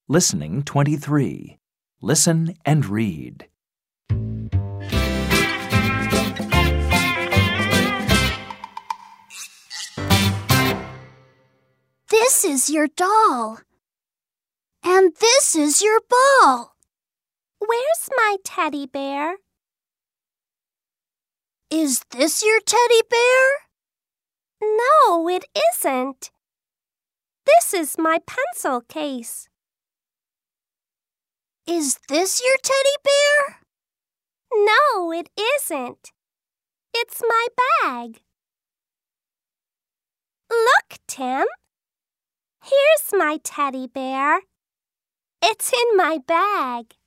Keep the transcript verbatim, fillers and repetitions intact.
Listening twenty-three. Listen and read. This is your doll. And this is your ball. Where's my teddy bear? Is this your teddy bear? No, it isn't. This is my pencil case. Is this your teddy bear? No, it isn't. It's my bag. Look, Tim. Here's my teddy bear. It's in my bag.